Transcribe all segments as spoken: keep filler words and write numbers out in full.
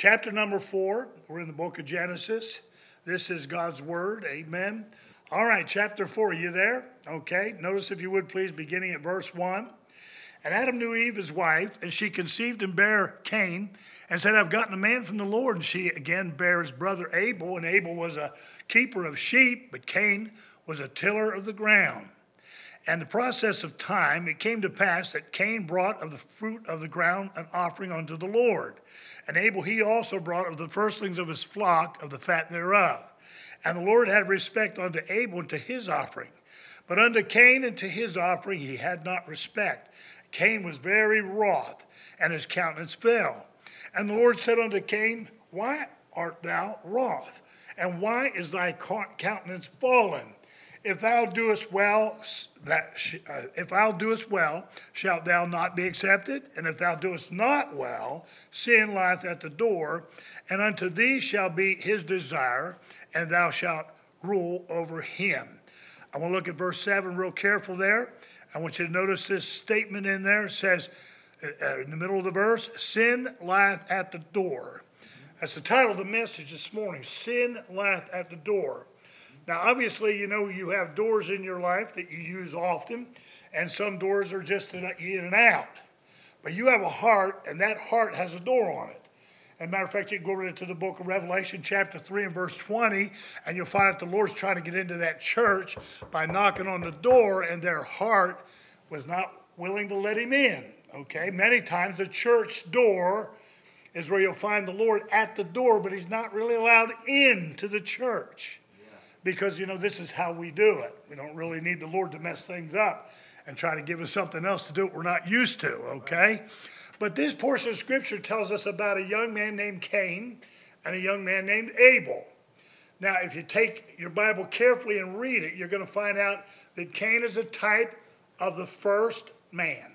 Chapter number four, we're in the book of Genesis. This is God's word, amen. All right, chapter four, are you there? Okay, notice if you would please, beginning at verse one. And Adam knew Eve his wife, and she conceived and bare Cain, and said, I've gotten a man from the Lord. And she again bare his brother Abel, and Abel was a keeper of sheep, but Cain was a tiller of the ground. And the process of time, it came to pass that Cain brought of the fruit of the ground an offering unto the Lord. And Abel he also brought of the firstlings of his flock, of the fat thereof. And the Lord had respect unto Abel and to his offering. But unto Cain and to his offering he had not respect. Cain was very wroth, and his countenance fell. And the Lord said unto Cain, Why art thou wroth? And why is thy countenance fallen? If thou doest well, that sh- uh, if thou doest well, shalt thou not be accepted? And if thou doest not well, sin lieth at the door, and unto thee shall be his desire, and thou shalt rule over him. I want to look at verse seven real careful there. I want you to notice this statement in there. It says, uh, in the middle of the verse, sin lieth at the door. That's the title of the message this morning, Sin Lieth at the Door. Now, obviously, you know, you have doors in your life that you use often, and some doors are just to let you in and out. But you have a heart, and that heart has a door on it. As a matter of fact, you can go right to the book of Revelation, chapter three and verse twenty, and you'll find that the Lord's trying to get into that church by knocking on the door, and their heart was not willing to let him in. Okay? Many times the church door is where you'll find the Lord at the door, but he's not really allowed into the church. Because, you know, this is how we do it. We don't really need the Lord to mess things up and try to give us something else to do what we're not used to, okay? But this portion of Scripture tells us about a young man named Cain and a young man named Abel. Now, if you take your Bible carefully and read it, you're going to find out that Cain is a type of the first man,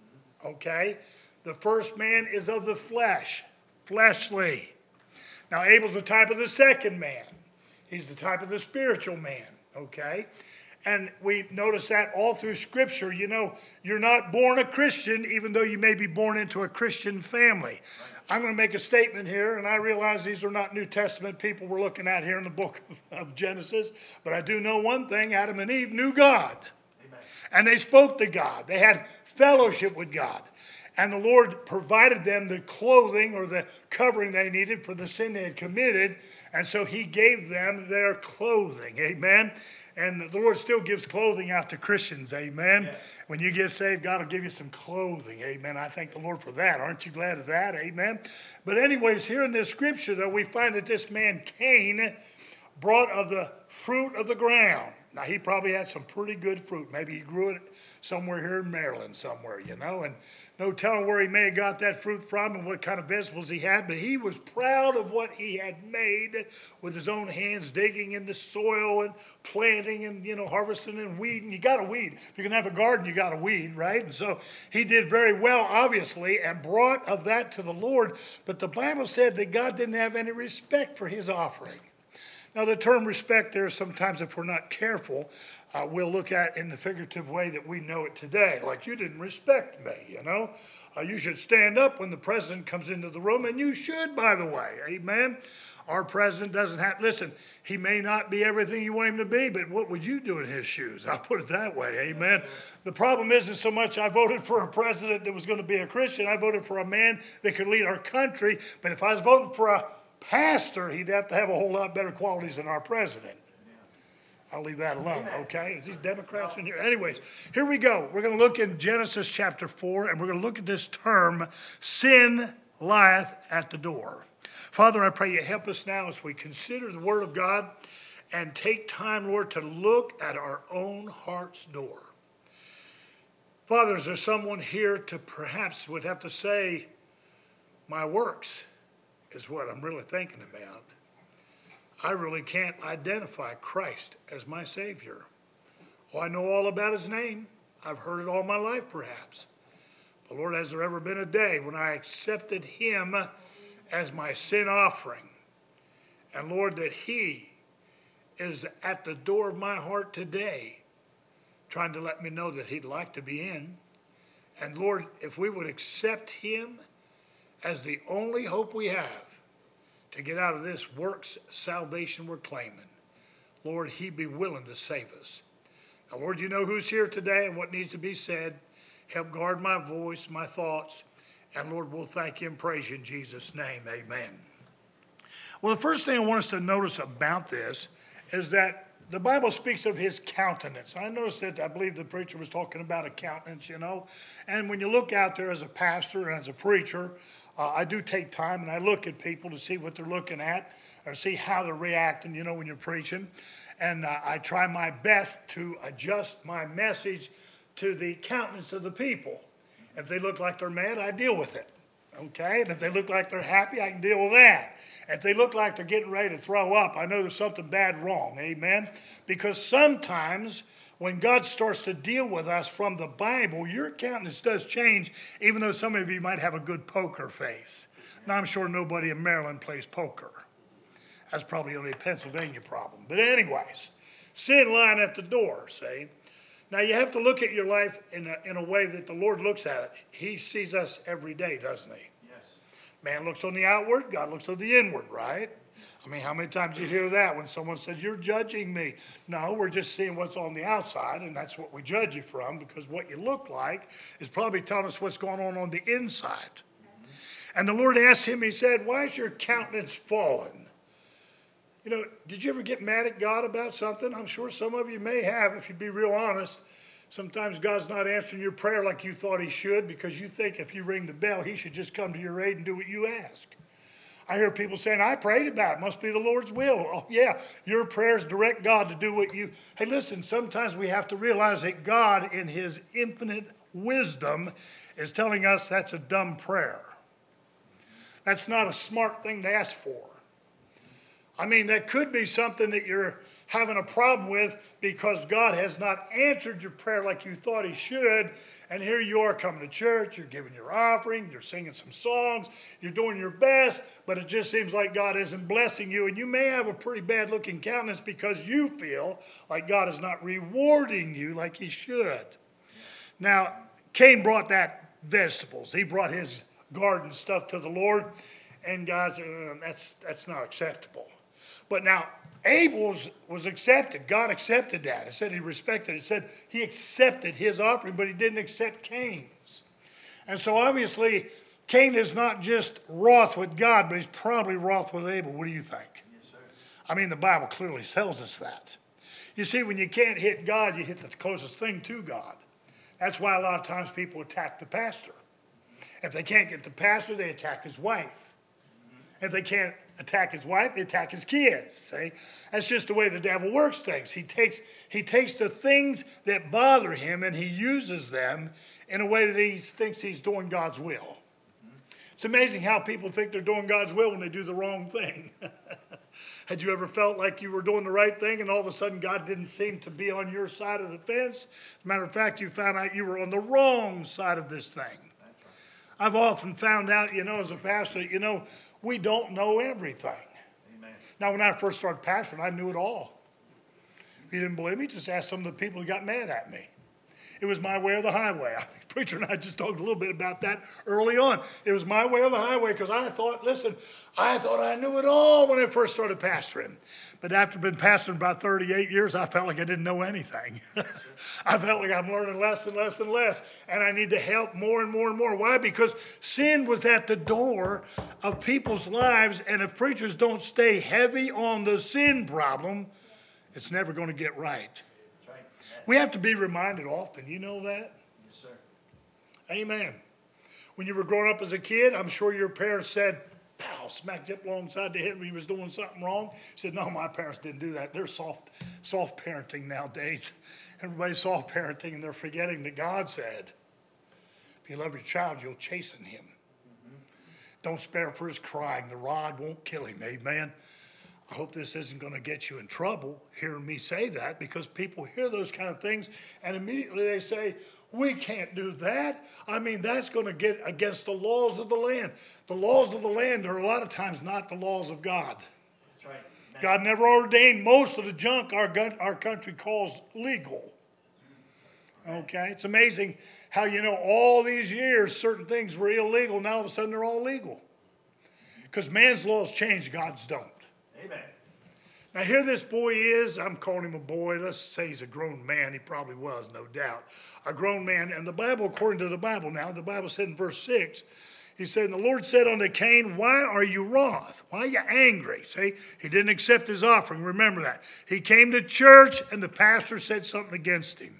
okay? The first man is of the flesh, fleshly. Now, Abel's a type of the second man. He's the type of the spiritual man, okay? And we notice that all through Scripture. You know, you're not born a Christian, even though you may be born into a Christian family. I'm going to make a statement here, and I realize these are not New Testament people we're looking at here in the book of Genesis, but I do know one thing. Adam and Eve knew God, Amen. And they spoke to God. They had fellowship with God. And the Lord provided them the clothing or the covering they needed for the sin they had committed. And so he gave them their clothing. Amen. And the Lord still gives clothing out to Christians. Amen. Yes. When you get saved, God will give you some clothing. Amen. I thank the Lord for that. Aren't you glad of that? Amen. But anyways, here in this scripture, though, we find that this man Cain brought of the fruit of the ground. Now, he probably had some pretty good fruit. Maybe he grew it somewhere here in Maryland somewhere, you know, and no telling where he may have got that fruit from and what kind of vegetables he had, but he was proud of what he had made with his own hands, digging in the soil and planting and, you know, harvesting and weeding. You got to weed. If you're going to have a garden, you got to weed, right? And so he did very well, obviously, and brought of that to the Lord. But the Bible said that God didn't have any respect for his offering. Now, the term respect there, sometimes if we're not careful, uh, we'll look at in the figurative way that we know it today. Like, you didn't respect me, you know. Uh, you should stand up when the president comes into the room, and you should, by the way. Amen. Our president doesn't have, listen, he may not be everything you want him to be, but what would you do in his shoes? I'll put it that way. Amen. The problem isn't so much I voted for a president that was going to be a Christian. I voted for a man that could lead our country. But if I was voting for a pastor, he'd have to have a whole lot better qualities than our president. I'll leave that alone, okay? Is these Democrats in here? Anyways, here we go. We're going to look in Genesis chapter four, and we're going to look at this term, sin lieth at the door. Father, I pray you help us now as we consider the Word of God and take time, Lord, to look at our own heart's door. Father, is there someone here to perhaps would have to say, my works is what I'm really thinking about. I really can't identify Christ as my Savior. Oh, I know all about his name. I've heard it all my life, perhaps. But Lord, has there ever been a day when I accepted him as my sin offering? And Lord, that he is at the door of my heart today, trying to let me know that he'd like to be in. And Lord, if we would accept him as the only hope we have, to get out of this works salvation we're claiming. Lord, he be willing to save us. Now, Lord, you know who's here today and what needs to be said. Help guard my voice, my thoughts. And Lord, we'll thank you and praise you in Jesus' name. Amen. Well, the first thing I want us to notice about this is that the Bible speaks of his countenance. I noticed that I believe the preacher was talking about a countenance, you know. And when you look out there as a pastor and as a preacher, uh, I do take time and I look at people to see what they're looking at or see how they're reacting, you know, when you're preaching. And uh, I try my best to adjust my message to the countenance of the people. If they look like they're mad, I deal with it. Okay? And if they look like they're happy, I can deal with that. If they look like they're getting ready to throw up, I know there's something bad wrong. Amen? Because sometimes when God starts to deal with us from the Bible, your countenance does change, even though some of you might have a good poker face. Now, I'm sure nobody in Maryland plays poker. That's probably only a Pennsylvania problem. But anyways, sin lying at the door, see? Now, you have to look at your life in a, in a way that the Lord looks at it. He sees us every day, doesn't he? Yes. Man looks on the outward, God looks on the inward, right? I mean, how many times do you hear that when someone says, you're judging me? No, we're just seeing what's on the outside, and that's what we judge you from, because what you look like is probably telling us what's going on on the inside. Mm-hmm. And the Lord asked him, he said, why is your countenance fallen? You know, did you ever get mad at God about something? I'm sure some of you may have, if you'd be real honest. Sometimes God's not answering your prayer like you thought he should because you think if you ring the bell, he should just come to your aid and do what you ask. I hear people saying, I prayed about it. Must be the Lord's will. Oh, yeah, your prayers direct God to do what you... Hey, listen, sometimes we have to realize that God, in his infinite wisdom, is telling us that's a dumb prayer. That's not a smart thing to ask for. I mean, that could be something that you're having a problem with because God has not answered your prayer like you thought he should. And here you are coming to church, you're giving your offering, you're singing some songs, you're doing your best, but it just seems like God isn't blessing you. And you may have a pretty bad looking countenance because you feel like God is not rewarding you like he should. Now, Cain brought that vegetables. He brought his garden stuff to the Lord. And guys, uh, that's, that's not acceptable. But now, Abel's was accepted. God accepted that. It said he respected it. It said he accepted his offering, but he didn't accept Cain's. And so obviously, Cain is not just wroth with God, but he's probably wroth with Abel. What do you think? Yes, sir. I mean, the Bible clearly tells us that. You see, when you can't hit God, you hit the closest thing to God. That's why a lot of times people attack the pastor. If they can't get the pastor, they attack his wife. Mm-hmm. If they can't attack his wife, they attack his kids. See? That's just the way the devil works things. He takes, he takes the things that bother him and he uses them in a way that he thinks he's doing God's will. Mm-hmm. It's amazing how people think they're doing God's will when they do the wrong thing. Had you ever felt like you were doing the right thing and all of a sudden God didn't seem to be on your side of the fence? As a matter of fact, you found out you were on the wrong side of this thing. That's right. I've often found out, you know, as a pastor, you know, we don't know everything. Amen. Now, when I first started pastoring, I knew it all. If you didn't believe me, just ask some of the people who got mad at me. It was my way or the highway. I think Preacher and I just talked a little bit about that early on. It was my way or the highway because I thought, listen, I thought I knew it all when I first started pastoring. But after been pastoring about thirty-eight years, I felt like I didn't know anything. I felt like I'm learning less and less and less. And I need to help more and more and more. Why? Because sin was at the door of people's lives. And if preachers don't stay heavy on the sin problem, it's never going to get right. That's right. We have to be reminded often. You know that? Yes, sir. Amen. When you were growing up as a kid, I'm sure your parents said, pow, smacked you up alongside the head when you was doing something wrong. You said, no, my parents didn't do that. They're soft, soft parenting nowadays. Everybody's soft parenting, and they're forgetting that God said, if you love your child, you'll chasten him. Mm-hmm. Don't spare for his crying. The rod won't kill him. Amen. I hope this isn't going to get you in trouble hearing me say that, because people hear those kind of things and immediately they say, we can't do that. I mean, that's going to get against the laws of the land. The laws of the land are a lot of times not the laws of God. That's right. Amen. God never ordained most of the junk our, gun, our country calls legal. Okay? It's amazing how, you know, all these years certain things were illegal. Now all of a sudden they're all legal. Because man's laws change, God's don't. Amen. Now here this boy is, I'm calling him a boy, let's say he's a grown man, he probably was, no doubt. A grown man, and the Bible, according to the Bible now, the Bible said in verse six, he said, and the Lord said unto Cain, why are you wroth? Why are you angry? See, he didn't accept his offering, remember that. He came to church and the pastor said something against him.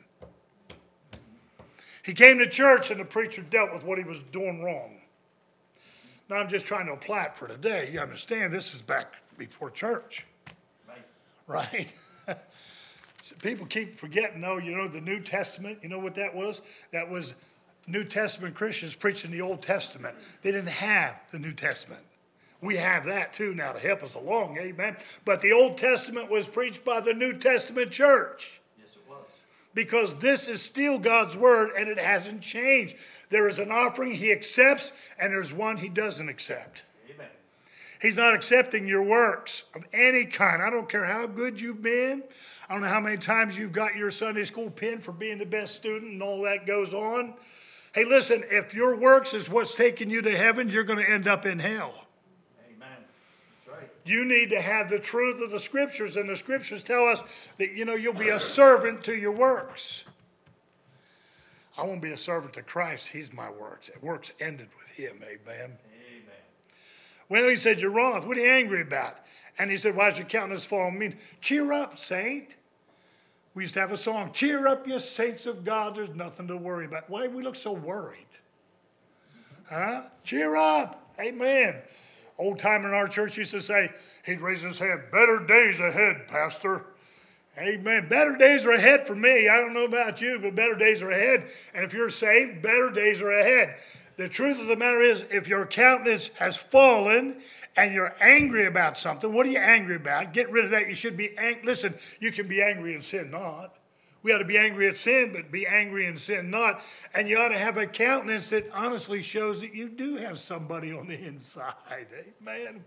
He came to church and the preacher dealt with what he was doing wrong. Now I'm just trying to apply it for today. You understand, this is back before church. Right? So people keep forgetting, though, you know, the New Testament, you know what that was? That was New Testament Christians preaching the Old Testament. They didn't have the New Testament. We have that, too, now to help us along, amen? But the Old Testament was preached by the New Testament church. Yes, it was. Because this is still God's word, and it hasn't changed. There is an offering he accepts, and there's one he doesn't accept. He's not accepting your works of any kind. I don't care how good you've been. I don't know how many times you've got your Sunday school pin for being the best student and all that goes on. Hey, listen, if your works is what's taking you to heaven, you're going to end up in hell. Amen. That's right. You need to have the truth of the Scriptures, and the Scriptures tell us that, you know, you'll be a servant to your works. I won't be a servant to Christ. He's my works. Works ended with him, amen. Well, he said, you're wroth. What are you angry about? And he said, why is your countenance fallen mean? Cheer up, saint. We used to have a song, cheer up, you saints of God. There's nothing to worry about. Why do we look so worried? Huh? Cheer up. Amen. Old timer in our church used to say, he'd raise his hand, better days ahead, pastor. Amen. Better days are ahead for me. I don't know about you, but better days are ahead. And if you're saved, better days are ahead. The truth of the matter is, if your countenance has fallen and you're angry about something, what are you angry about? Get rid of that. You should be angry. Listen, you can be angry and sin not. We ought to be angry at sin, but be angry and sin not. And you ought to have a countenance that honestly shows that you do have somebody on the inside. Amen.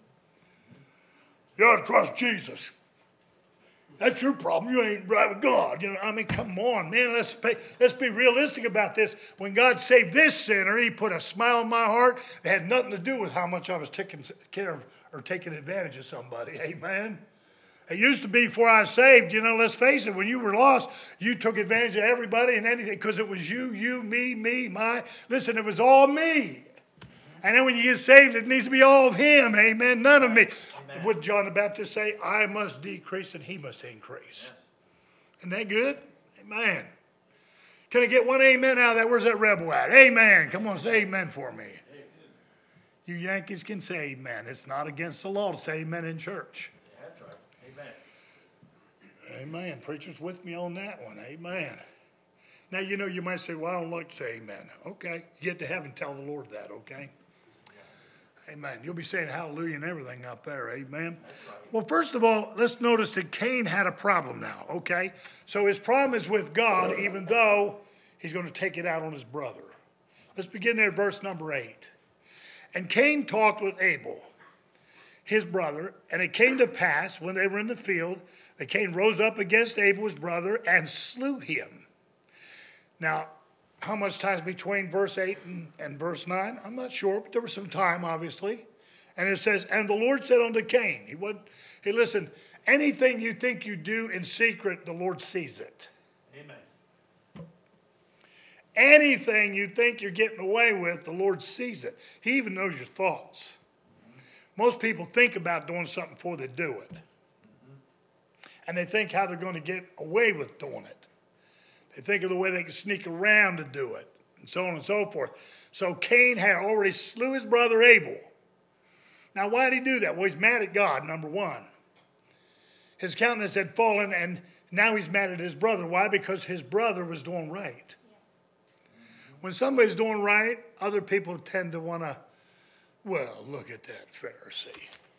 You ought to trust Jesus. That's your problem. You ain't right with God. You know, I mean, come on, man. Let's pay, let's be realistic about this. When God saved this sinner, he put a smile on my heart that had nothing to do with how much I was taking care of or taking advantage of somebody. Amen. It used to be before I was saved, you know, let's face it, when you were lost, you took advantage of everybody and anything because it was you, you, me, me, my. Listen, it was all me. And then when you get saved, it needs to be all of him. Amen. None of me. Amen. What did John the Baptist say? I must decrease and he must increase. Yes. Isn't that good? Amen. Can I get one amen out of that? Where's that rebel at? Amen. Come on, say amen for me. Amen. You Yankees can say amen. It's not against the law to say amen in church. That's right. Amen. Amen. Preacher's with me on that one. Amen. Now, you know, you might say, well, I don't like to say amen. Okay. You get to heaven, tell the Lord that, okay? Amen. You'll be saying hallelujah and everything up there. Amen. Right. Well, first of all, let's notice that Cain had a problem now. Okay. So his problem is with God, even though he's going to take it out on his brother. Let's begin there at verse number eight. And Cain talked with Abel, his brother, and it came to pass when they were in the field that Cain rose up against Abel, his brother, and slew him. Now, how much time between verse eight and, and verse nine? I'm not sure, but there was some time, obviously. And it says, and the Lord said unto Cain, he would, hey, listen, anything you think you do in secret, the Lord sees it. Amen. Anything you think you're getting away with, the Lord sees it. He even knows your thoughts. Most people think about doing something before they do it. And they think how they're going to get away with doing it. They think of the way they can sneak around to do it, and so on and so forth. So Cain had already slew his brother Abel. Now, why did he do that? Well, he's mad at God, number one. His countenance had fallen, and now he's mad at his brother. Why? Because his brother was doing right. Yes. When somebody's doing right, other people tend to want to, well, look at that Pharisee.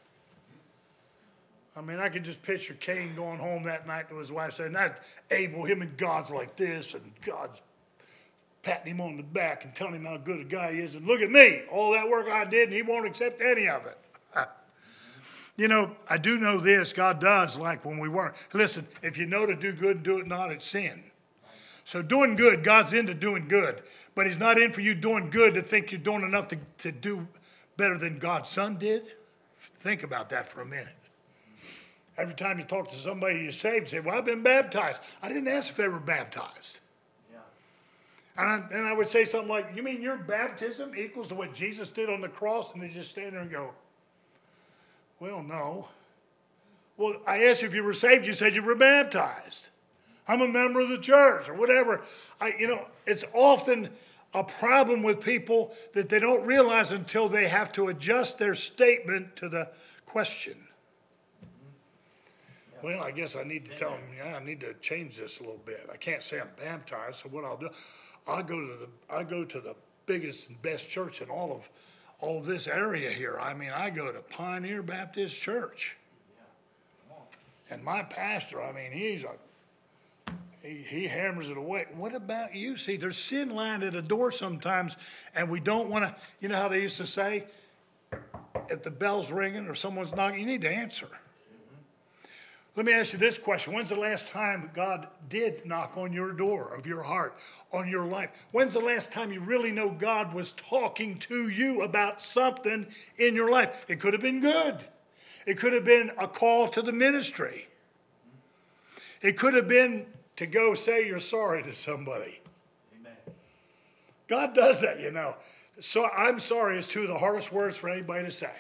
I mean, I could just picture Cain going home that night to his wife saying, that Abel, him and God's like this, and God's patting him on the back and telling him how good a guy he is. And look at me, all that work I did, and he won't accept any of it. You know, I do know this, God does like when we weren't. Listen, if you know to do good and do it not, it's sin. So doing good, God's into doing good. But he's not in for you doing good to think you're doing enough to, to do better than God's son did. Think about that for a minute. Every time you talk to somebody you saved, say, well, I've been baptized. I didn't ask if they were baptized. Yeah. And I, and I would say something like, you mean your baptism equals to what Jesus did on the cross? And they just stand there and go, well, no. Well, I asked you if you were saved. You said you were baptized. I'm a member of the church or whatever. I, you know, it's often a problem with people that they don't realize until they have to adjust their statement to the question. Mm-hmm. Yeah. Well, I guess I need to tell them, yeah, I need to change this a little bit. I can't say I'm baptized, so what I'll do, I'll go to the I go to the biggest and best church in all of all of this area here. I mean, I go to Pioneer Baptist Church. And my pastor, I mean, he's a, he, he hammers it away. What about you? See, there's sin lying at the door sometimes, and we don't want to, you know how they used to say, if the bell's ringing or someone's knocking, you need to answer. Mm-hmm. Let me ask you this question. When's the last time God did knock on your door of your heart, on your life? When's the last time you really know God was talking to you about something in your life? It could have been good. It could have been a call to the ministry. It could have been to go say you're sorry to somebody. Amen. God does that, you know. So I'm sorry is two of the hardest words for anybody to say.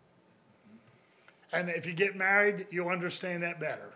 And if you get married, you'll understand that better.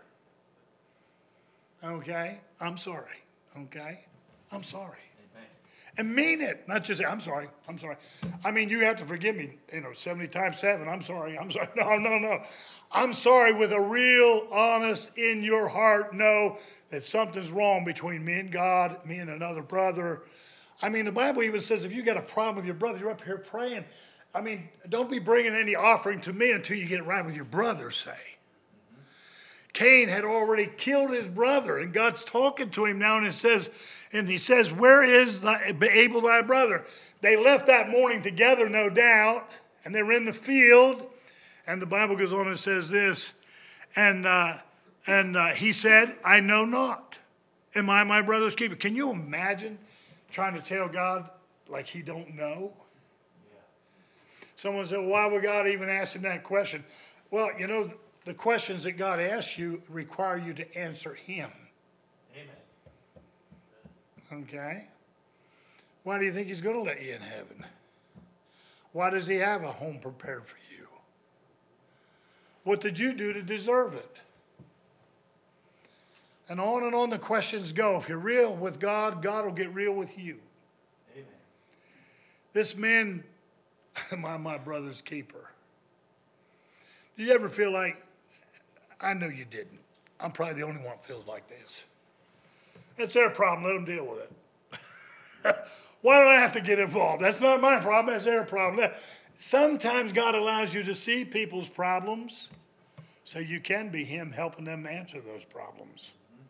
Okay? I'm sorry. Okay? I'm sorry. And mean it, not just say, I'm sorry, I'm sorry. I mean, you have to forgive me, you know, seventy times seven, I'm sorry, I'm sorry. No, no, no. I'm sorry with a real, honest, in your heart, know that something's wrong between me and God, me and another brother. I mean, the Bible even says if you got a problem with your brother, you're up here praying. I mean, don't be bringing any offering to me until you get it right with your brother, say. Mm-hmm. Cain had already killed his brother, and God's talking to him now, and it says, and he says, where is thy, Abel thy brother? They left that morning together, no doubt, and they were in the field. And the Bible goes on and says this, and uh, and uh, he said, I know not. Am I my brother's keeper? Can you imagine trying to tell God like he don't know? Yeah. Someone said, well, why would God even ask him that question? Well, you know, the questions that God asks you require you to answer him. Okay? Why do you think he's going to let you in heaven? Why does he have a home prepared for you? What did you do to deserve it? And on and on the questions go. If you're real with God, God will get real with you. Amen. This man, my, my brother's keeper. Did you ever feel like, I know you didn't. I'm probably the only one that feels like this. It's their problem. Let them deal with it. Why do I have to get involved? That's not my problem. That's their problem. Sometimes God allows you to see people's problems so you can be him helping them answer those problems.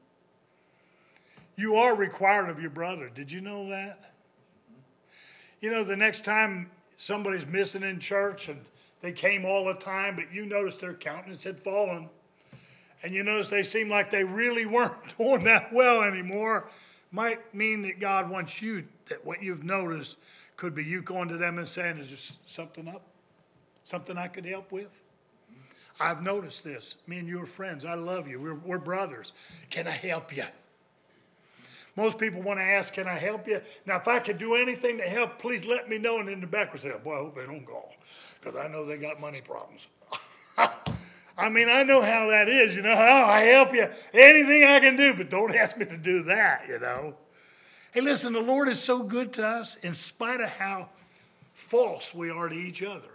You are required of your brother. Did you know that? You know, the next time somebody's missing in church and they came all the time, but you noticed their countenance had fallen, and you notice they seem like they really weren't doing that well anymore, might mean that God wants you, that what you've noticed could be you going to them and saying, is there something up? Something I could help with? I've noticed this. Me and you are friends. I love you. We're, we're brothers. Can I help you? Most people want to ask, can I help you? Now, if I could do anything to help, please let me know. And in the back we say, boy, I hope they don't call, because I know they got money problems. I mean, I know how that is, you know. Oh, I help you. Anything I can do, but don't ask me to do that, you know. Hey, listen, the Lord is so good to us in spite of how false we are to each other.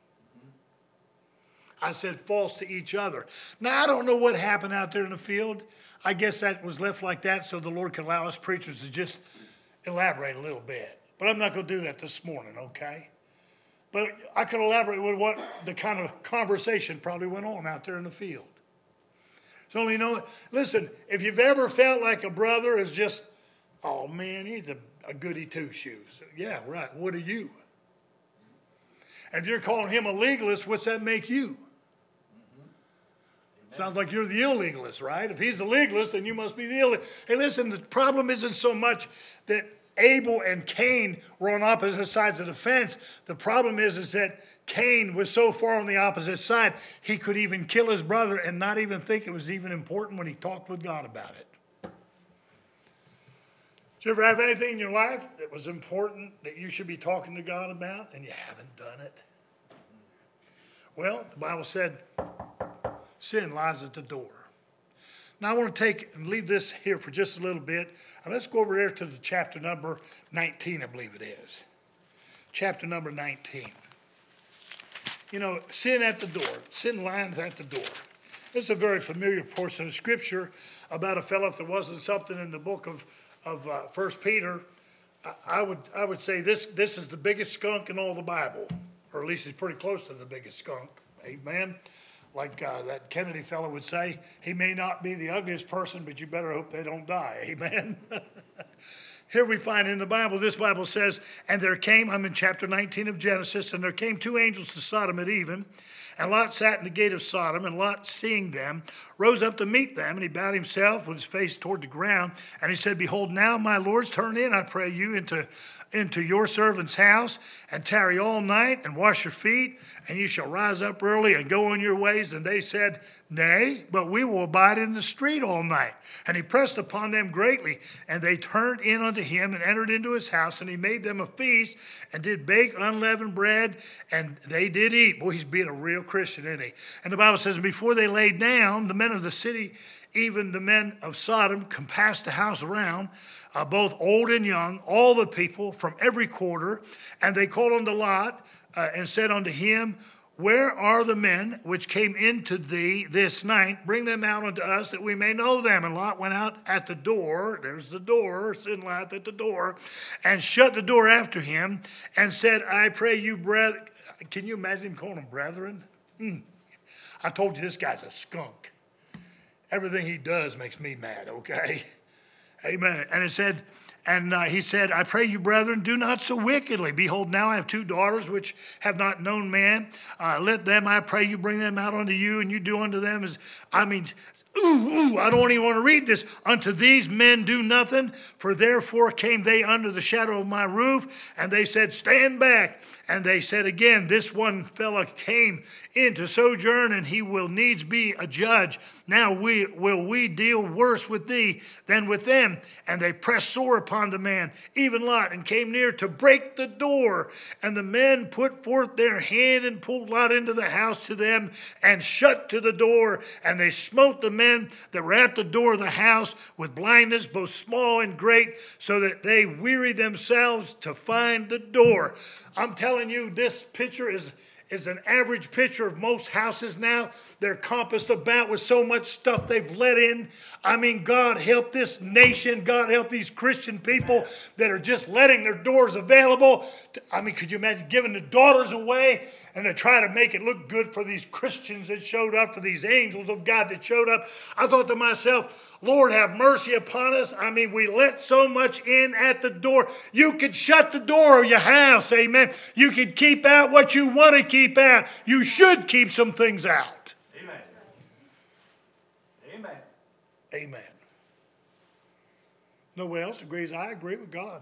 I said false to each other. Now, I don't know what happened out there in the field. I guess that was left like that so the Lord could allow us preachers to just elaborate a little bit. But I'm not going to do that this morning, okay? But I could elaborate with what the kind of conversation probably went on out there in the field. So, you know, listen, if you've ever felt like a brother is just, oh, man, he's a, a goody two-shoes. Yeah, right. What are you? And if you're calling him a legalist, what's that make you? Mm-hmm. Sounds like you're the illegalist, right? If he's the legalist, then you must be the illegalist. Hey, listen, the problem isn't so much that Abel and Cain were on opposite sides of the fence. The problem is, is that Cain was so far on the opposite side, he could even kill his brother and not even think it was even important when he talked with God about it. Did you ever have anything in your life that was important that you should be talking to God about and you haven't done it? Well, the Bible said sin lies at the door. Now I want to take and leave this here for just a little bit. And let's go over there to the chapter number nineteen, I believe it is. Chapter number nineteen. You know, sin at the door. Sin lies at the door. This is a very familiar portion of Scripture about a fellow, if there wasn't something in the book of, of uh, First Peter, I, I would I would say this, this is the biggest skunk in all the Bible. Or at least it's pretty close to the biggest skunk. Amen. Like uh, that Kennedy fellow would say, he may not be the ugliest person, but you better hope they don't die. Amen. Here we find in the Bible, this Bible says, and there came, I'm in chapter nineteen of Genesis, and there came two angels to Sodom at even, and Lot sat in the gate of Sodom, and Lot, seeing them, rose up to meet them, and he bowed himself with his face toward the ground, and he said, behold, now my lords, turn in, I pray you, into into your servant's house, and tarry all night, and wash your feet, and you shall rise up early and go on your ways. And they said, nay, but we will abide in the street all night. And he pressed upon them greatly, and they turned in unto him, and entered into his house, and he made them a feast, and did bake unleavened bread, and they did eat. Boy, he's being a real Christian, isn't he? And the Bible says, and before they laid down, the men of the city, even the men of Sodom, compassed the house around, uh, both old and young, all the people from every quarter. And they called unto Lot, uh, and said unto him, where are the men which came into thee this night? Bring them out unto us, that we may know them. And Lot went out at the door, there's the door, sin lieth at the door, and shut the door after him, and said, I pray you, brethren. Can you imagine him calling them brethren? Hmm. I told you this guy's a skunk. Everything he does makes me mad, okay? Amen. And it said, and uh, he said, I pray you, brethren, do not so wickedly. Behold, now I have two daughters which have not known man. Uh, let them, I pray you, bring them out unto you, and you do unto them as, I mean, ooh, ooh, I don't even want to read this. Unto these men do nothing, for therefore came they under the shadow of my roof, and they said, stand back. And they said again, this one fellow came in to sojourn, and he will needs be a judge. Now we will we deal worse with thee than with them. And they pressed sore upon the man, even Lot, and came near to break the door. And the men put forth their hand and pulled Lot into the house to them, and shut to the door. And they smote the men that were at the door of the house with blindness, both small and great, so that they wearied themselves to find the door. I'm telling you, this picture is, is an average picture of most houses now. They're compassed about with so much stuff they've let in. I mean, God help this nation. God help these Christian people that are just letting their doors available. To, I mean, could you imagine giving the daughters away and to try to make it look good for these Christians that showed up, for these angels of God that showed up? I thought to myself, Lord, have mercy upon us. I mean, we let so much in at the door. You could shut the door of your house, amen. You could keep out what you want to keep out. You should keep some things out. Amen. Amen. Amen. Nobody else agrees. I agree with God.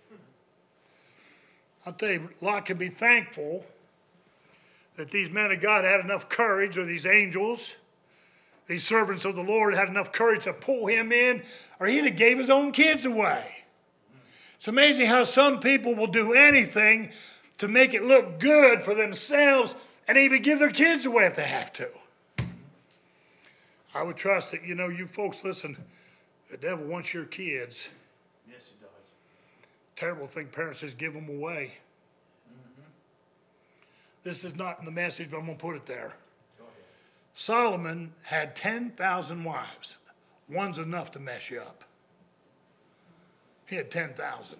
I'll tell you, Lot can be thankful that these men of God had enough courage, or these angels, these servants of the Lord had enough courage to pull him in, or he'd have gave his own kids away. It's amazing how some people will do anything to make it look good for themselves and even give their kids away if they have to. I would trust that, you know, you folks, listen, the devil wants your kids. Yes, he does. Terrible thing parents just give them away. Mm-hmm. This is not in the message, but I'm going to put it there. Solomon had ten thousand wives. One's enough to mess you up. He had ten thousand.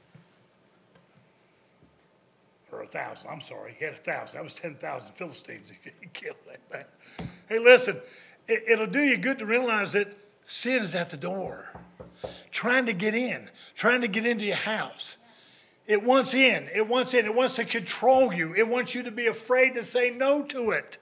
Or a thousand, I'm sorry. He had a thousand. That was ten thousand Philistines he killed that man. Hey, listen, it, it'll do you good to realize that sin is at the door. Trying to get in. Trying to get into your house. It wants in. It wants in. It wants to control you. It wants you to be afraid to say no to it.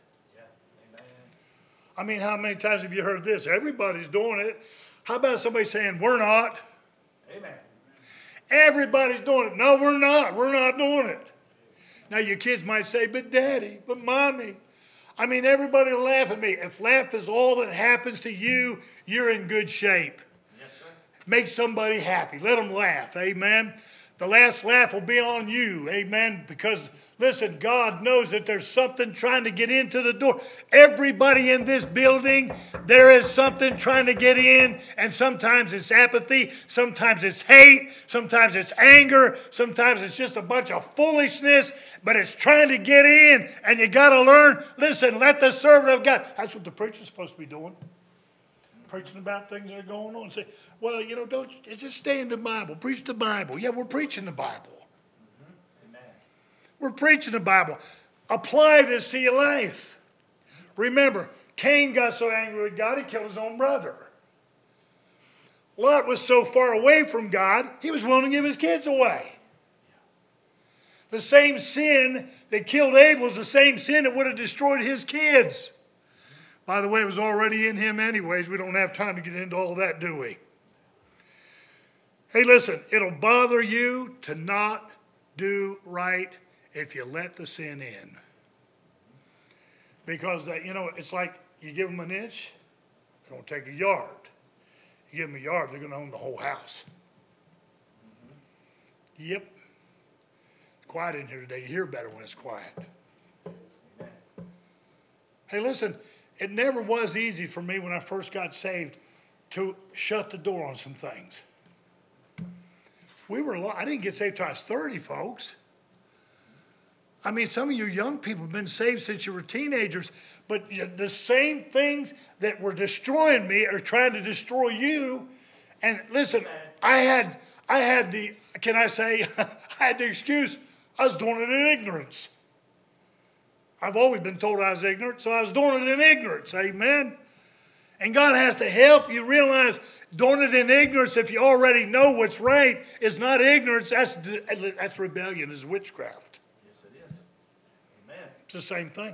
I mean, how many times have you heard this? Everybody's doing it. How about somebody saying, we're not? Amen. Everybody's doing it. No, we're not. We're not doing it. Now, your kids might say, but Daddy, but Mommy. I mean, everybody will laugh at me. If laugh is all that happens to you, you're in good shape. Yes, sir. Make somebody happy. Let them laugh. Amen. The last laugh will be on you. Amen. Because, listen, God knows that there's something trying to get into the door. Everybody in this building, there is something trying to get in. And sometimes it's apathy. Sometimes it's hate. Sometimes it's anger. Sometimes it's just a bunch of foolishness. But it's trying to get in. And you got to learn. Listen, let the servant of God. That's what the preacher's supposed to be doing. Preaching about things that are going on. Say, well, you know, don't just stay in the Bible. Preach the Bible. Yeah, we're preaching the Bible. Mm-hmm. Amen. We're preaching the Bible. Apply this to your life. Remember, Cain got so angry with God, he killed his own brother. Lot was so far away from God, he was willing to give his kids away. The same sin that killed Abel is the same sin that would have destroyed his kids. By the way, it was already in him anyways. We don't have time to get into all that, do we? Hey, listen, it'll bother you to not do right if you let the sin in. Because, uh, you know, it's like you give them an inch, they're going to take a yard. You give them a yard, they're going to own the whole house. Mm-hmm. Yep. It's quiet in here today. You hear better when it's quiet. Amen. Hey, listen. It never was easy for me when I first got saved to shut the door on some things. We were, I didn't get saved till I was thirty, folks. I mean, some of you young people have been saved since you were teenagers, but the same things that were destroying me are trying to destroy you. And listen, I had, I had the, can I say, I had the excuse, I was doing it in ignorance. I've always been told I was ignorant, so I was doing it in ignorance. Amen. And God has to help you realize doing it in ignorance, if you already know what's right, is not ignorance. That's, that's rebellion, is witchcraft. Yes, it is. Amen. It's the same thing.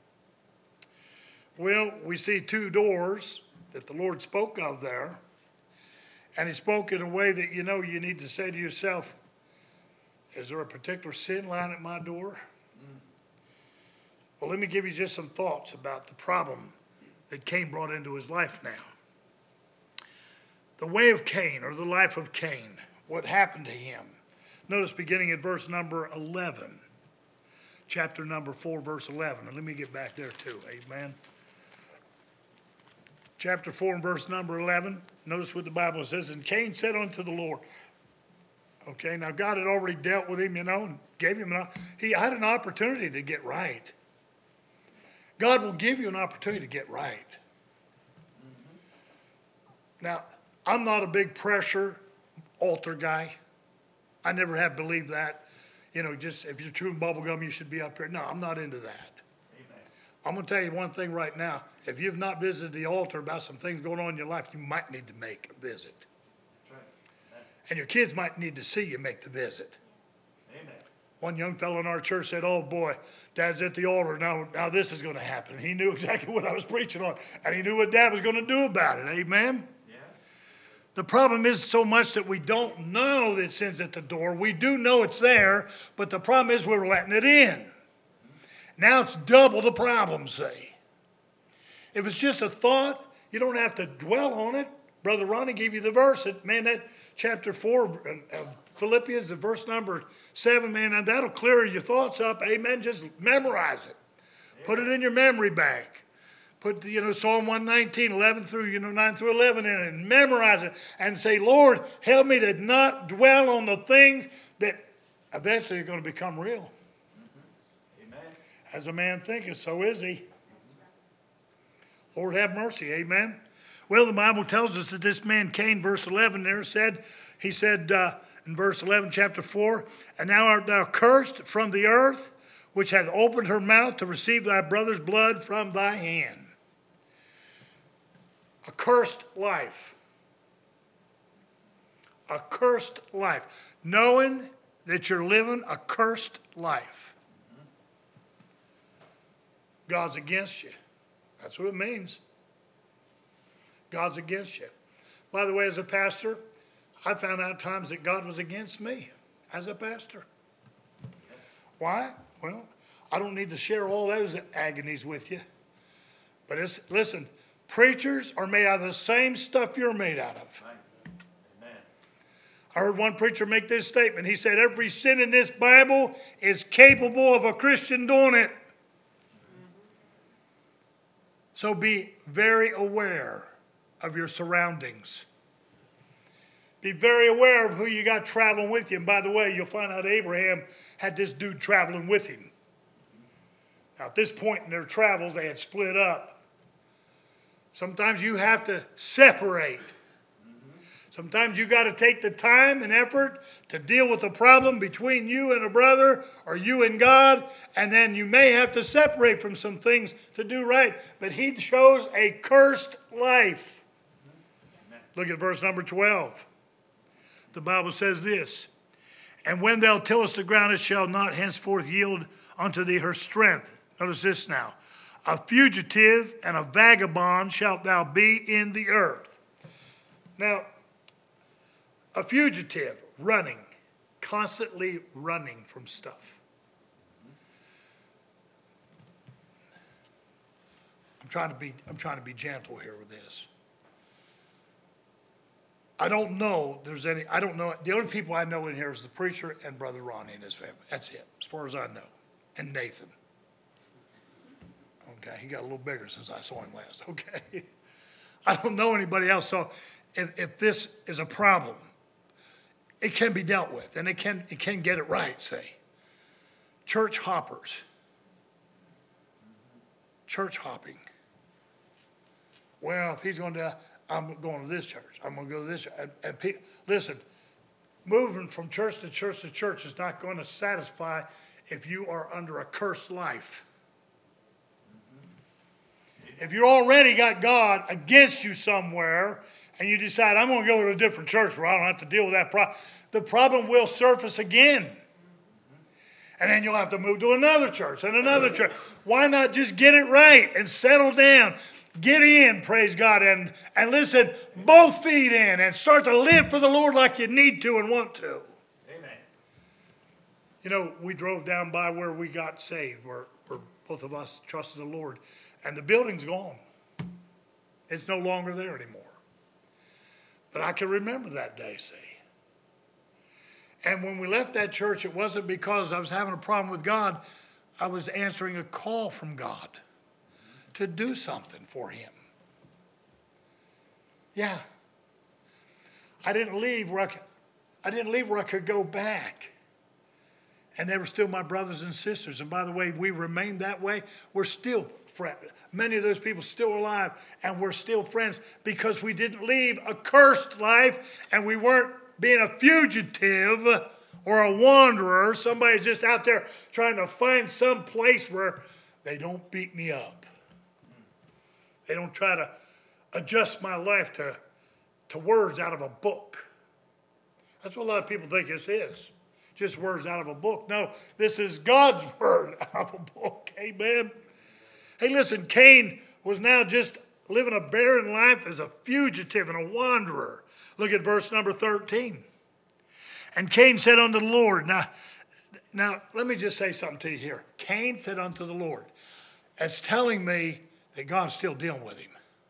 Well, we see two doors that the Lord spoke of there. And he spoke in a way that, you know, you need to say to yourself, is there a particular sin lying at my door? Well, let me give you just some thoughts about the problem that Cain brought into his life now. The way of Cain, or the life of Cain, what happened to him. Notice beginning at verse number eleven. Chapter number four, verse eleven. And let me get back there too. Amen. Chapter four and verse number eleven. Notice what the Bible says. And Cain said unto the Lord. Okay, now God had already dealt with him, you know, and gave him an, he had an opportunity to get right. God will give you an opportunity to get right. Mm-hmm. Now, I'm not a big pressure altar guy. I never have believed that. You know, just if you're chewing bubble gum, you should be up here. No, I'm not into that. Amen. I'm going to tell you one thing right now. If you've not visited the altar about some things going on in your life, you might need to make a visit. That's right. Amen. And your kids might need to see you make the visit. Amen. One young fellow in our church said, oh boy, Dad's at the altar. Now, now this is going to happen. He knew exactly what I was preaching on. And he knew what Dad was going to do about it. Amen? Yeah. The problem is so much that we don't know that sin's at the door. We do know it's there, but the problem is we're letting it in. Now it's double the problem, see. If it's just a thought, you don't have to dwell on it. Brother Ronnie gave you the verse. That, man, that chapter four of Philippians, the verse number seven, man, and that'll clear your thoughts up. Amen. Just memorize it. Amen. Put it in your memory bank. Put, the, you know, Psalm one nineteen, eleven through, you know, nine through eleven in it, and memorize it. And say, Lord, help me to not dwell on the things that eventually are going to become real. Mm-hmm. Amen. As a man thinketh, so is he. Lord have mercy. Amen. Well, the Bible tells us that this man Cain, verse eleven there said, he said uh, in verse eleven, chapter four, and now art thou cursed from the earth, which hath opened her mouth to receive thy brother's blood from thy hand. A cursed life. A cursed life. Knowing that you're living a cursed life. God's against you. That's what it means. God's against you. By the way, as a pastor, I found out times that God was against me as a pastor. Why? Well, I don't need to share all those agonies with you. But it's, listen, preachers are made out of the same stuff you're made out of. Amen. I heard one preacher make this statement. He said, every sin in this Bible is capable of a Christian doing it. So be very aware of your surroundings. Be very aware of who you got traveling with you. And by the way, you'll find out Abraham had this dude traveling with him. Now, at this point in their travels, they had split up. Sometimes you have to separate. Sometimes you got to take the time and effort to deal with the problem between you and a brother or you and God, and then you may have to separate from some things to do right. But he chose a cursed life. Look at verse number twelve. The Bible says this, and when thou tillest the ground, it shall not henceforth yield unto thee her strength. Notice this now. A fugitive and a vagabond shalt thou be in the earth. Now, a fugitive, running, constantly running from stuff. I'm trying to be, I'm trying to be gentle here with this. I don't know there's any, I don't know, the only people I know in here is the preacher and Brother Ronnie and his family. That's it, as far as I know. And Nathan. Okay, he got a little bigger since I saw him last. Okay. I don't know anybody else. So if, if this is a problem, it can be dealt with, and it can it can get it right, say. Church hoppers. Church hopping. Well, if he's going to, I'm going to this church. I'm going to go to this church. And, and pe- listen, moving from church to church to church is not going to satisfy if you are under a cursed life. If you already got God against you somewhere, and you decide, I'm going to go to a different church where I don't have to deal with that problem, the problem will surface again. And then you'll have to move to another church and another church. Why not just get it right and settle down? Get in, praise God, and, and listen, both feet in, and start to live for the Lord like you need to and want to. Amen. You know, we drove down by where we got saved, where, where both of us trusted the Lord, and the building's gone. It's no longer there anymore. But I can remember that day, see. And when we left that church, it wasn't because I was having a problem with God. I was answering a call from God to do something for him. Yeah. I didn't leave where I could, I didn't leave where I could go back. And they were still my brothers and sisters. And by the way, we remained that way. We're still friends. Many of those people still alive, and we're still friends because we didn't leave a cursed life, and we weren't being a fugitive or a wanderer. Somebody's just out there trying to find some place where they don't beat me up. They don't try to adjust my life to, to words out of a book. That's what a lot of people think this is. Just words out of a book. No, this is God's word out of a book. Amen. Hey, listen, Cain was now just living a barren life as a fugitive and a wanderer. Look at verse number thirteen. And Cain said unto the Lord, now, now let me just say something to you here. Cain said unto the Lord, it's telling me that God's still dealing with him.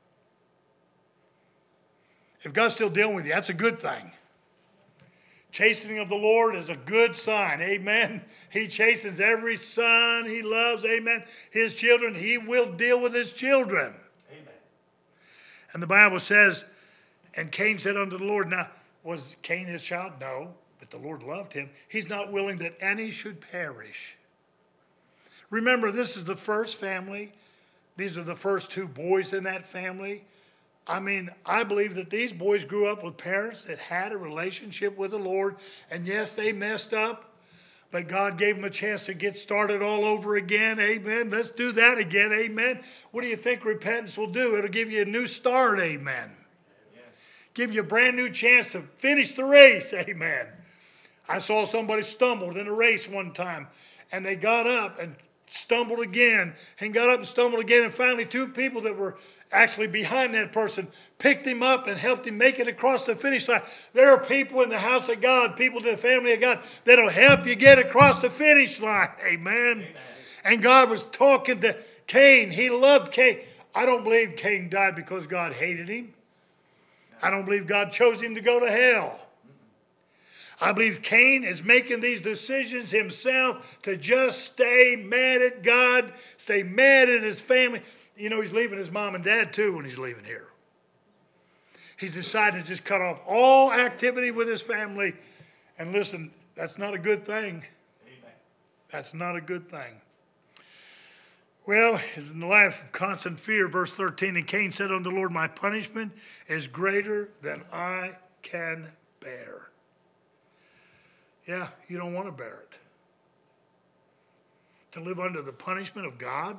If God's still dealing with you, that's a good thing. Chastening of the Lord is a good sign. Amen. He chastens every son he loves. Amen. His children, he will deal with his children. Amen. And the Bible says, and Cain said unto the Lord, now, was Cain his child? No, but the Lord loved him. He's not willing that any should perish. Remember, this is the first family. These are the first two boys in that family. I mean, I believe that these boys grew up with parents that had a relationship with the Lord. And yes, they messed up, but God gave them a chance to get started all over again. Amen. Let's do that again. Amen. What do you think repentance will do? It'll give you a new start. Amen. Yes. Give you a brand new chance to finish the race. Amen. I saw somebody stumbled in a race one time, and they got up and stumbled again, and got up and stumbled again, and finally two people that were actually behind that person picked him up and helped him make it across the finish line. There are people in the house of God, people in the family of God, that'll help you get across the finish line. Amen. Amen. And God was talking to Cain. He loved Cain. I don't believe Cain died because God hated him. I don't believe God chose him to go to hell. I believe Cain is making these decisions himself to just stay mad at God, stay mad at his family. You know, he's leaving his mom and dad too when he's leaving here. He's decided to just cut off all activity with his family. And listen, that's not a good thing. That's not a good thing. Well, it's in the life of constant fear, verse thirteen, and Cain said unto the Lord, my punishment is greater than I can bear. Yeah, you don't want to bear it. To live under the punishment of God,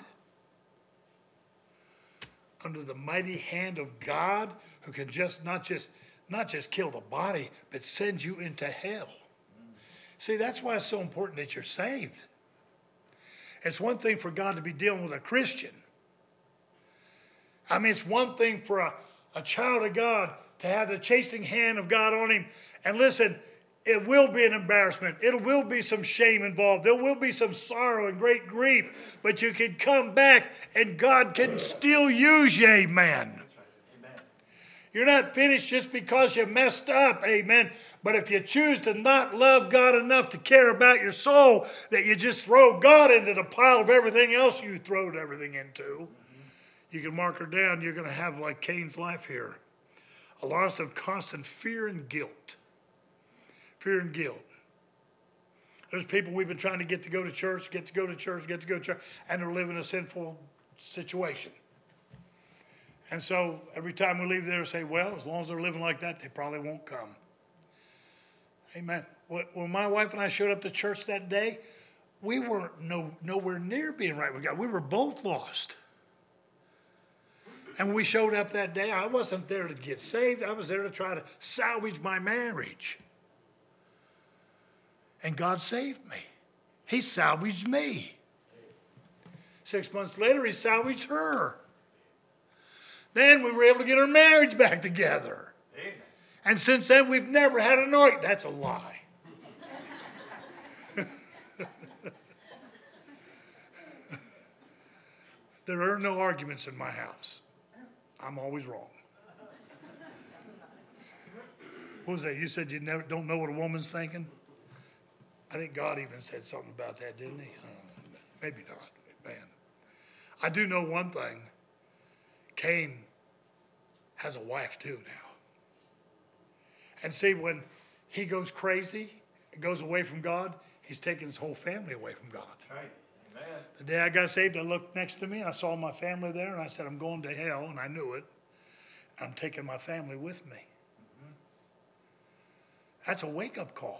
under the mighty hand of God, who can just not just not just kill the body, but send you into hell. See, that's why it's so important that you're saved. It's one thing for God to be dealing with a Christian. I mean, it's one thing for a, a child of God to have the chastening hand of God on him. And listen, it will be an embarrassment. It will be some shame involved. There will be some sorrow and great grief. But you can come back and God can still use you, amen. You're not finished just because you messed up, amen. But if you choose to not love God enough to care about your soul, that you just throw God into the pile of everything else you throwed everything into, mm-hmm. you can mark her down. You're going to have like Cain's life here. A loss of constant fear and guilt. Fear and guilt. There's people we've been trying to get to go to church, get to go to church, get to go to church, and they're living a sinful situation. And so every time we leave there, we say, well, as long as they're living like that, they probably won't come. Amen. When my wife and I showed up to church that day, we weren't no, nowhere near being right with God. We were both lost. And when we showed up that day, I wasn't there to get saved. I was there to try to salvage my marriage. And God saved me. He salvaged me. Six months later, he salvaged her. Then we were able to get our marriage back together. Amen. And since then, we've never had an argument. That's a lie. There are no arguments in my house. I'm always wrong. What was that? You said you never don't know what a woman's thinking? I think God even said something about that, didn't he? Uh, maybe not. Man. I do know one thing. Cain has a wife too now. And see, when he goes crazy and goes away from God, he's taking his whole family away from God. Right. Amen. The day I got saved, I looked next to me and I saw my family there and I said, I'm going to hell, and I knew it. I'm taking my family with me. Mm-hmm. That's a wake-up call.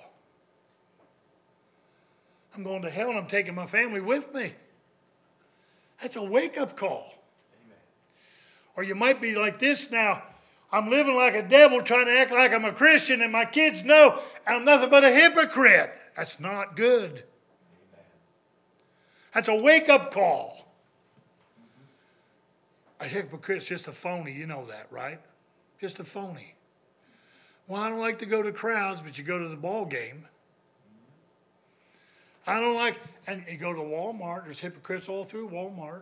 I'm going to hell and I'm taking my family with me. That's a wake-up call. Or you might be like this now. I'm living like a devil trying to act like I'm a Christian, and my kids know I'm nothing but a hypocrite. That's not good. Amen. That's a wake-up call. Mm-hmm. A hypocrite's just a phony. You know that, right? Just a phony. Well, I don't like to go to crowds, but you go to the ball game. Mm-hmm. I don't like, and you go to Walmart. There's hypocrites all through Walmart.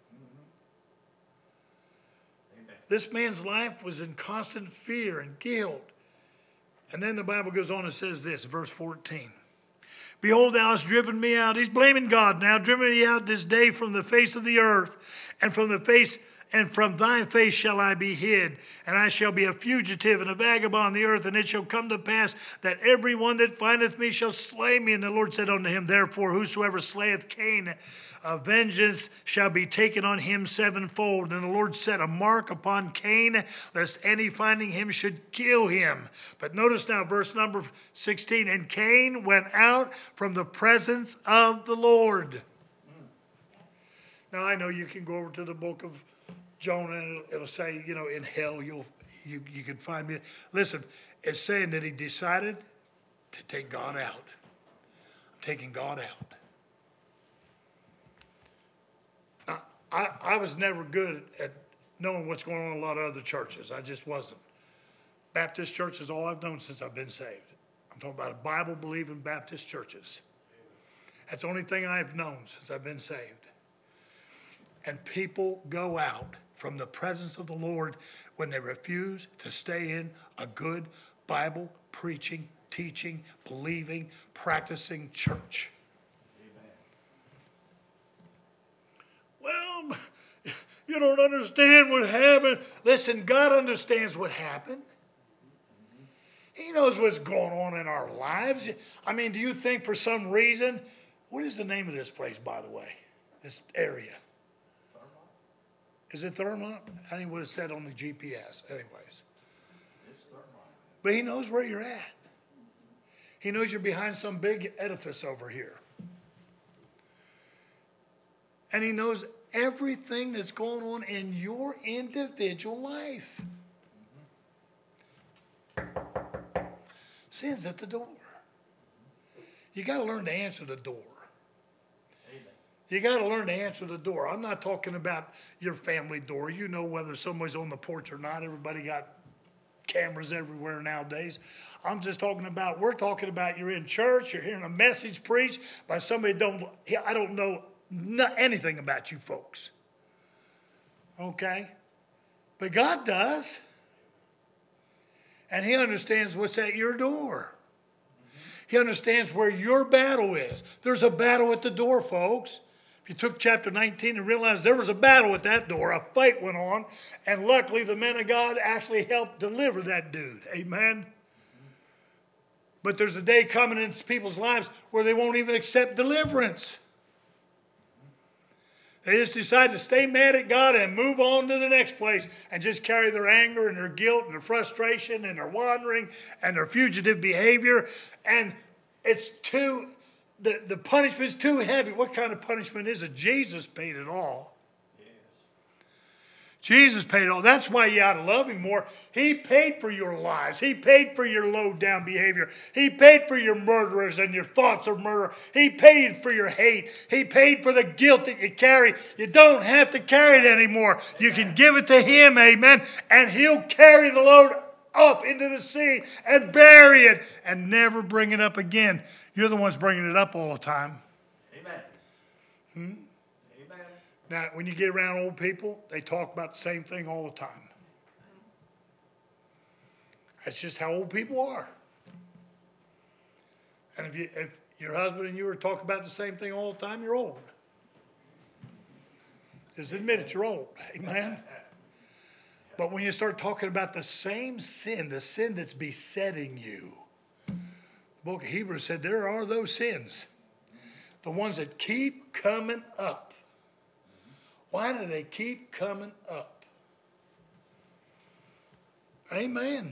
This man's life was in constant fear and guilt. And then the Bible goes on and says this, verse fourteen. Behold, thou hast driven me out. He's blaming God now. Driven me out this day from the face of the earth, and from the face and from thy face shall I be hid, and I shall be a fugitive and a vagabond on the earth, and it shall come to pass that every one that findeth me shall slay me. And the Lord said unto him, therefore, whosoever slayeth Cain, uh, vengeance shall be taken on him sevenfold. And the Lord set a mark upon Cain, lest any finding him should kill him. But notice now, verse number sixteen, and Cain went out from the presence of the Lord. Now, I know you can go over to the book of Jonah, and it'll, it'll say, you know, in hell you'll you you can find me. Listen, it's saying that he decided to take God out. I'm taking God out. I, I was never good at knowing what's going on in a lot of other churches. I just wasn't. Baptist church is all I've known since I've been saved. I'm talking about Bible-believing Baptist churches. That's the only thing I've known since I've been saved. And people go out from the presence of the Lord when they refuse to stay in a good Bible preaching, teaching, believing, practicing church. Amen. Well, you don't understand what happened. Listen, God understands what happened. He knows what's going on in our lives. I mean, do you think for some reason, what is the name of this place, by the way? This area? Is it Thurmont? I think what it said on the G P S. Anyways. But he knows where you're at. He knows you're behind some big edifice over here. And he knows everything that's going on in your individual life. Sin's at the door. You got to learn to answer the door. You got to learn to answer the door. I'm not talking about your family door. You know whether somebody's on the porch or not. Everybody got cameras everywhere nowadays. I'm just talking about, we're talking about you're in church, you're hearing a message preached by somebody don't, I don't know not anything about you folks. Okay? But God does. And he understands what's at your door. He understands where your battle is. There's a battle at the door, folks. If you took chapter nineteen and realized there was a battle at that door, a fight went on, and luckily the men of God actually helped deliver that dude. Amen? But there's a day coming in people's lives where they won't even accept deliverance. They just decide to stay mad at God and move on to the next place and just carry their anger and their guilt and their frustration and their wandering and their fugitive behavior. And it's too, the, the punishment's too heavy. What kind of punishment is it? Jesus paid it all. Jesus paid it all. That's why you ought to love him more. He paid for your lies. He paid for your low-down behavior. He paid for your murderers and your thoughts of murder. He paid for your hate. He paid for the guilt that you carry. You don't have to carry it anymore. You can give it to him, amen, and he'll carry the load up into the sea and bury it and never bring it up again. You're the ones bringing it up all the time. Amen. Hmm? Now, when you get around old people, they talk about the same thing all the time. That's just how old people are. And if you, if your husband and you were talking about the same thing all the time, you're old. Just admit it, you're old. Amen? But when you start talking about the same sin, the sin that's besetting you, the book of Hebrews said there are those sins, the ones that keep coming up. Why do they keep coming up? Amen.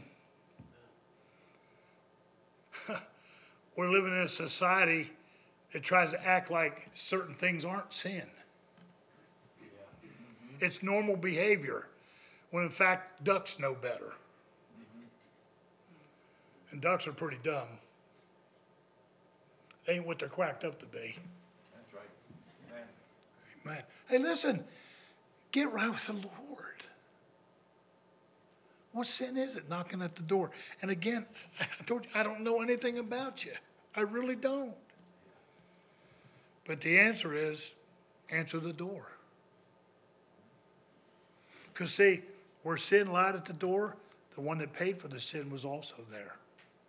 We're living in a society that tries to act like certain things aren't sin. It's normal behavior, when in fact ducks know better. And ducks are pretty dumb. They ain't what they're quacked up to be. Man. Hey, listen, get right with the Lord. What sin is it knocking at the door? And again, I told you, I don't know anything about you. I really don't. But the answer is, answer the door. Because see, where sin lied at the door, the one that paid for the sin was also there.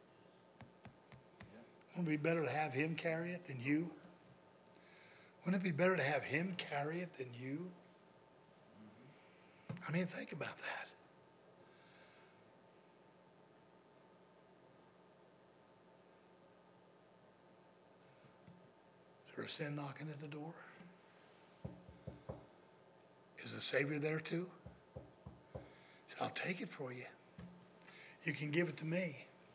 Wouldn't it be better to have him carry it than you? Wouldn't it be better to have him carry it than you? I mean, think about that. Is there a sin knocking at the door? Is the Savior there too? So I'll take it for you. You can give it to me.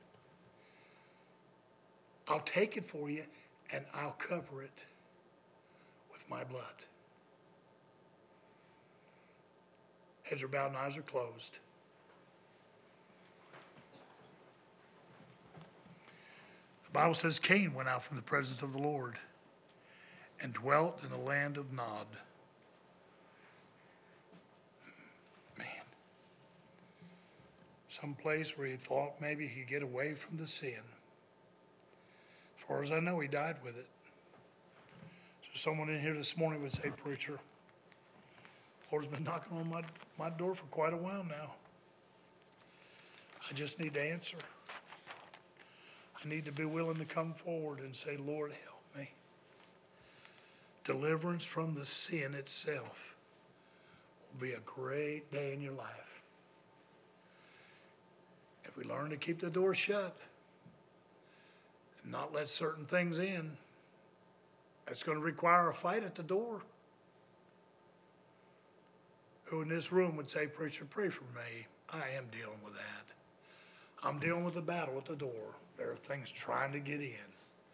I'll take it for you and I'll cover it my blood. Heads are bowed and eyes are closed. The Bible says Cain went out from the presence of the Lord and dwelt in the land of Nod. some place where he thought maybe he could get away from the sin. As far as I know, he died with it. So someone in here this morning would say, preacher, Lord's been knocking on my, my door for quite a while now. I just need to answer. I need to be willing to come forward and say, Lord, help me. Deliverance from the sin itself will be a great day in your life. If we learn to keep the door shut and not let certain things in, that's going to require a fight at the door. Who in this room would say, preacher, pray for me. I am dealing with that. I'm dealing with a battle at the door. There are things trying to get in.